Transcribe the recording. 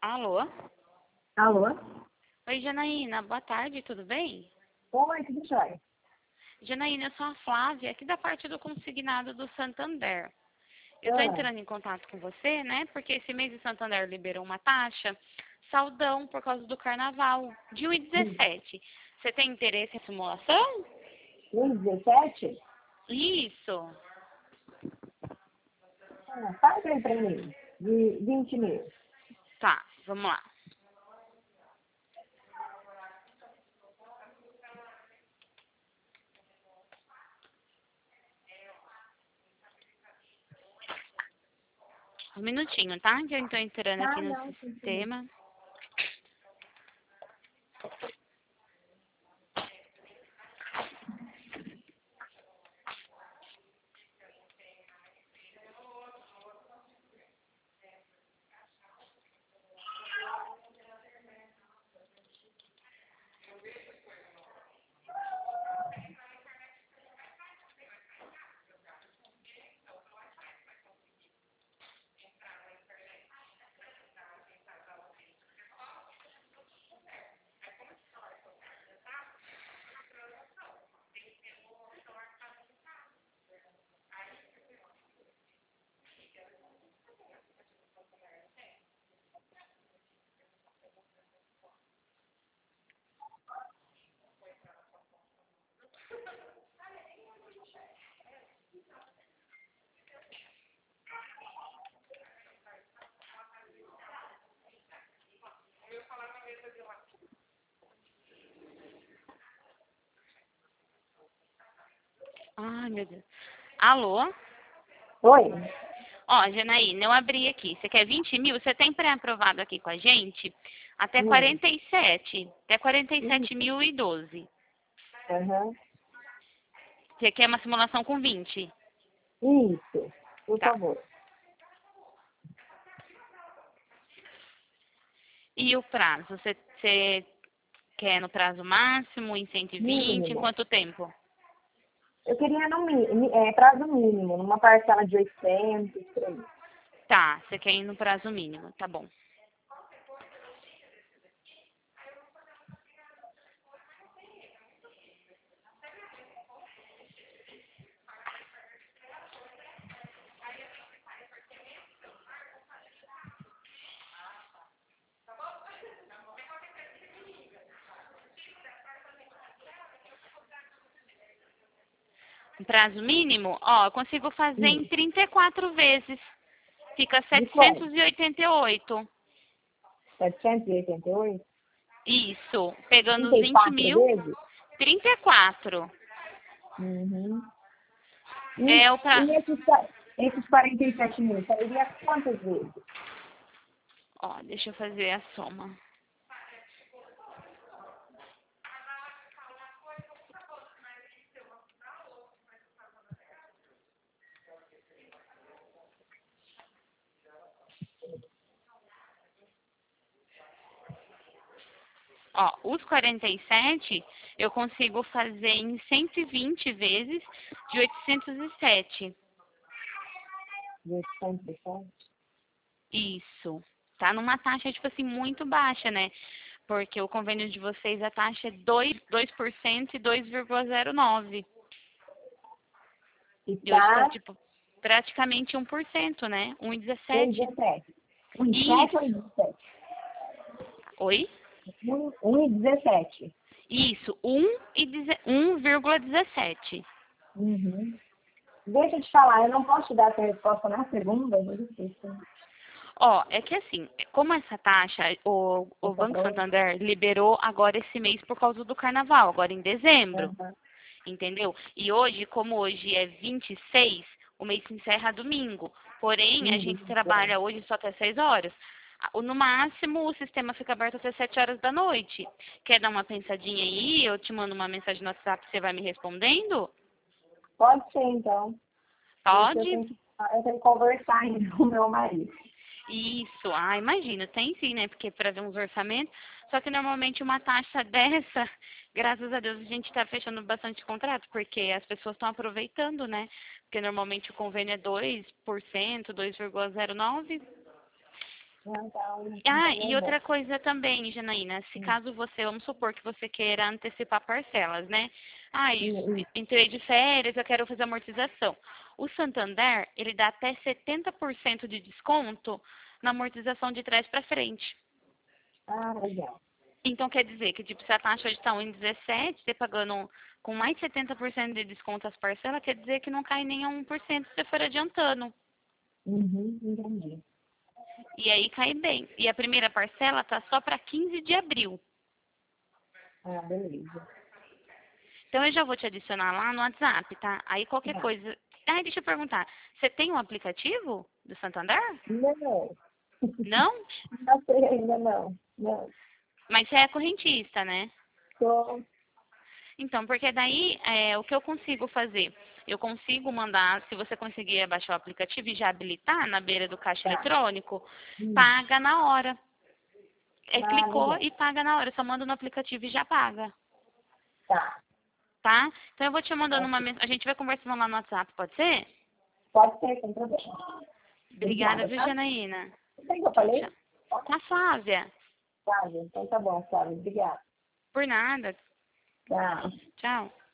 Alô? Alô? Oi, Janaína, boa tarde, tudo bem? Oi, tudo jóia? Janaína, eu sou a Flávia, aqui da parte do consignado do Santander. Eu estou Ah, entrando em contato com você, né? Porque esse mês o Santander liberou uma taxa, saldão, por causa do carnaval, de 1,17. Você tem interesse em simulação? 1,17? Isso. Faz aí pra mim. De 20 mil. Tá, vamos lá. Um minutinho, tá? Que eu estou entrando aqui Ah, no não, sim. sistema. Ai, meu Deus. Alô? Oi? Ó, Janaína, eu abri aqui. Você quer 20 mil? Você tem pré-aprovado aqui com a gente até Hum. 47. Até Isso. 47.012. Aham. Você quer uma simulação com 20? Isso. Por Tá. favor. E o prazo? Você quer no prazo máximo, em 120? Em Mínimo. quanto tempo? Eu queria no prazo mínimo, numa parcela de 800, por aí. Tá, você quer ir no prazo mínimo. Tá bom. Um prazo mínimo? Ó, eu consigo fazer em Isso. 34 vezes. Fica De quanto? 788. 788? Isso. Pegando os 20 34 mil, vezes? 34. Uhum. É o pra... Esses 47 mil, sairia quantas vezes? Ó, deixa eu fazer a soma. Ó, os 47 eu consigo fazer em 120 vezes de 807. 807? Isso. Tá numa taxa, tipo assim, muito baixa, né? Porque o convênio de vocês, a taxa é 2% e 2,09. E E hoje tá, tá tipo, praticamente 1%, né? 1,17. 1,17. 1,17 ou Isso. 1,17? Oi? 1,17. Isso, 1,17. Uhum. Deixa eu te falar, eu não posso te dar essa resposta na segunda, mas difícil. Ó, é que assim, como essa taxa, o Essa Banco prova? Santander liberou agora esse mês por causa do carnaval, agora em dezembro, Aham. entendeu? E hoje, como hoje é 26, o mês se encerra domingo. Porém, a gente É. trabalha hoje só até 6 horas. No máximo, o sistema fica aberto até 7 horas da noite. Quer dar uma pensadinha aí? Eu te mando uma mensagem no WhatsApp, você vai me respondendo? Pode ser, então. Porque Pode? eu tenho que conversar ainda com o meu marido. Isso, imagina, tem sim, né? Porque para ver uns orçamentos, só que normalmente uma taxa dessa, graças a Deus, a gente está fechando bastante contrato, porque as pessoas estão aproveitando, né? Porque normalmente o convênio é 2%, 2,09%. Ah, e outra coisa também, Janaína, se caso você, vamos supor que você queira antecipar parcelas, né? Ah, entrei de férias, eu quero fazer amortização. O Santander, ele dá até 70% de desconto na amortização de trás para frente. Ah, legal. Então quer dizer que tipo, se a taxa hoje está 1,17, você pagando com mais de 70% de desconto as parcelas, quer dizer que não cai nem a 1% se você for adiantando. Uhum, entendi. E aí cai bem. E a primeira parcela tá só para 15 de abril. Ah, beleza. Então eu já vou te adicionar lá no WhatsApp, tá? Aí qualquer Tá. coisa. Ah, deixa eu perguntar. Você tem um aplicativo do Santander? Não. Não? Não sei ainda, não. Não. Mas você é correntista, né? Tô. Então, porque daí o que eu consigo fazer? Eu consigo mandar, se você conseguir baixar o aplicativo e já habilitar na beira do caixa Tá. eletrônico, Hum. paga na hora. Ah, Clicou legal. e paga na hora. Só manda no aplicativo e já paga. Tá. Tá? Então eu vou te mandando uma Ok. mensagem. A gente vai conversando lá no WhatsApp, pode ser? Pode ser, sem problema. Obrigada, Obrigada, viu, tá? Janaína? O que eu Tchau, falei? tchau. Tá, Flávia. Flávia. Então tá bom, Flávia. Obrigada. Por nada. Tchau. Tchau.